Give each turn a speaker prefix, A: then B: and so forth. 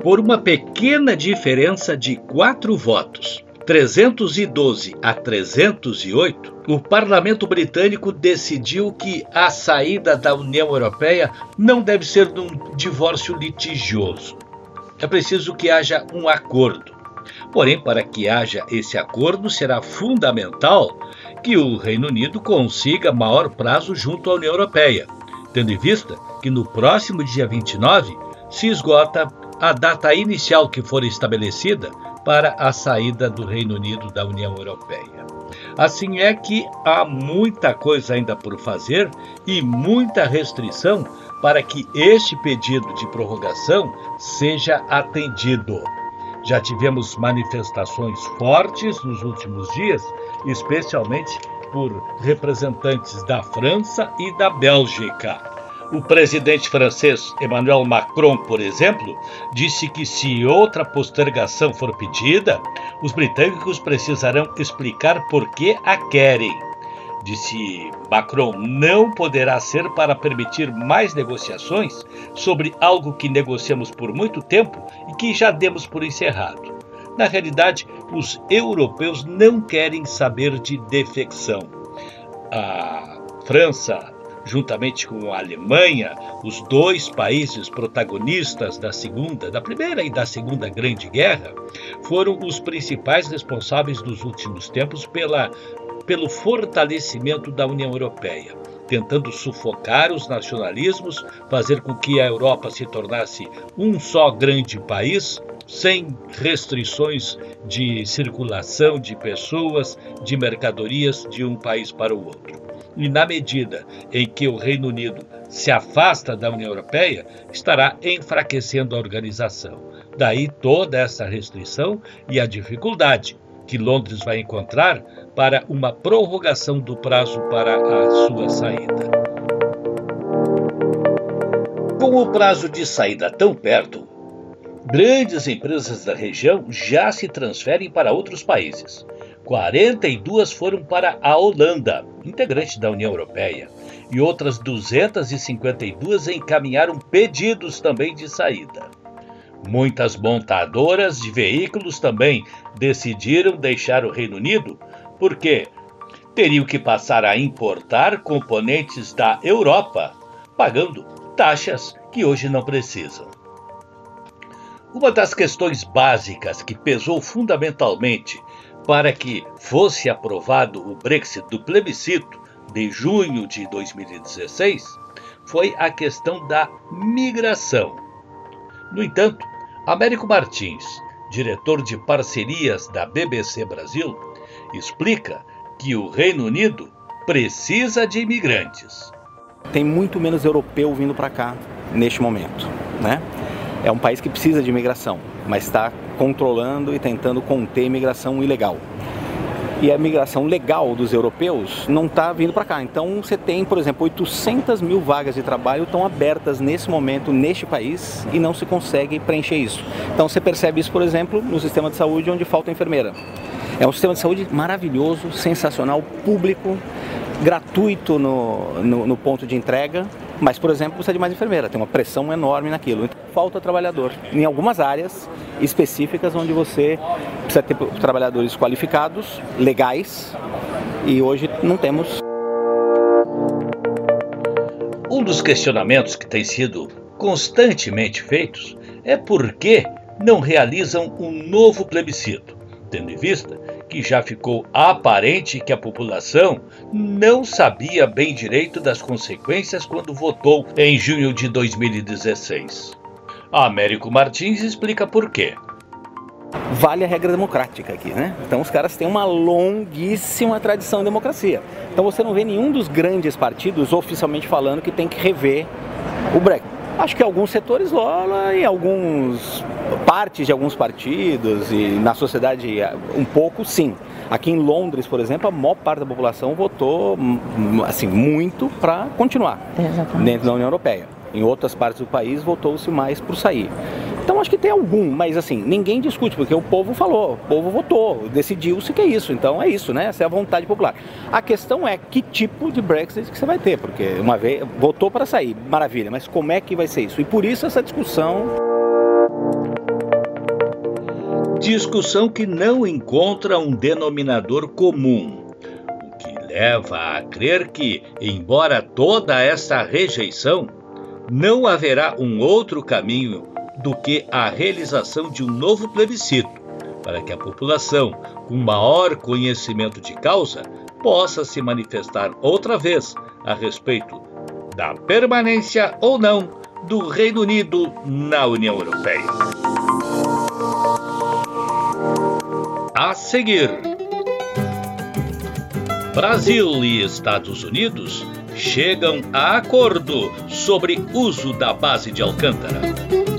A: Por uma pequena diferença de 4 votos, 312 a 308, o parlamento britânico decidiu que a saída da União Europeia não deve ser de um divórcio litigioso. É preciso que haja um acordo. Porém, para que haja esse acordo, será fundamental que o Reino Unido consiga maior prazo junto à União Europeia, tendo em vista que no próximo dia 29 se esgota a data inicial que for estabelecida para a saída do Reino Unido da União Europeia. Assim é que há muita coisa ainda por fazer e muita restrição para que este pedido de prorrogação seja atendido. Já tivemos manifestações fortes nos últimos dias, especialmente por representantes da França e da Bélgica. O presidente francês Emmanuel Macron, por exemplo, disse que se outra postergação for pedida, os britânicos precisarão explicar por que a querem. Disse Macron, não poderá ser para permitir mais negociações sobre algo que negociamos por muito tempo e que já demos por encerrado. Na realidade, os europeus não querem saber de defecção. A França, juntamente com a Alemanha, os dois países protagonistas da Primeira e da Segunda Grande Guerra, foram os principais responsáveis nos últimos tempos pelo fortalecimento da União Europeia, tentando sufocar os nacionalismos, fazer com que a Europa se tornasse um só grande país, sem restrições de circulação de pessoas, de mercadorias de um país para o outro. E na medida em que o Reino Unido se afasta da União Europeia, estará enfraquecendo a organização. Daí toda essa restrição e a dificuldade que Londres vai encontrar para uma prorrogação do prazo para a sua saída. Com o prazo de saída tão perto, grandes empresas da região já se transferem para outros países. 42 foram para a Holanda, integrante da União Europeia, e outras 252 encaminharam pedidos também de saída. Muitas montadoras de veículos também decidiram deixar o Reino Unido porque teriam que passar a importar componentes da Europa, pagando taxas que hoje não precisam. Uma das questões básicas que pesou fundamentalmente para que fosse aprovado o Brexit do plebiscito de junho de 2016 foi a questão da migração. No entanto, Américo Martins, diretor de parcerias da BBC Brasil, explica que o Reino Unido precisa de imigrantes.
B: Tem muito menos europeu vindo para cá neste momento, né? É um país que precisa de imigração, mas está controlando e tentando conter a imigração ilegal. E a imigração legal dos europeus não está vindo para cá. Então você tem, por exemplo, 800 mil vagas de trabalho estão abertas nesse momento, neste país, e não se consegue preencher isso. Então você percebe isso, por exemplo, no sistema de saúde, onde falta enfermeira. É um sistema de saúde maravilhoso, sensacional, público, gratuito no ponto de entrega, mas, por exemplo, precisa de mais enfermeira, tem uma pressão enorme naquilo. Então, falta trabalhador em algumas áreas específicas onde você precisa ter trabalhadores qualificados, legais, e hoje não temos.
A: Um dos questionamentos que tem sido constantemente feitos é por que não realizam um novo plebiscito, tendo em vista que já ficou aparente que a população não sabia bem direito das consequências quando votou em junho de 2016. Américo Martins explica por quê.
B: Vale a regra democrática aqui, né? Então os caras têm uma longuíssima tradição de democracia. Então você não vê nenhum dos grandes partidos oficialmente falando que tem que rever o Brexit. Acho que alguns setores rola e partes de alguns partidos e na sociedade um pouco sim. Aqui em Londres, por exemplo, a maior parte da população votou assim, muito para continuar dentro da União Europeia. Em outras partes do país votou-se mais por sair. Então acho que tem algum, mas assim, ninguém discute, porque o povo falou, o povo votou, decidiu-se que é isso, então é isso, né? Essa é a vontade popular. A questão é que tipo de Brexit que você vai ter, porque uma vez votou para sair, maravilha, mas como é que vai ser isso? E por isso essa discussão.
A: Discussão que não encontra um denominador comum, o que leva a crer que, embora toda essa rejeição, não haverá um outro caminho do que a realização de um novo plebiscito, para que a população, com maior conhecimento de causa, possa se manifestar outra vez a respeito da permanência ou não do Reino Unido na União Europeia. A seguir, Brasil e Estados Unidos chegam a acordo sobre uso da base de Alcântara.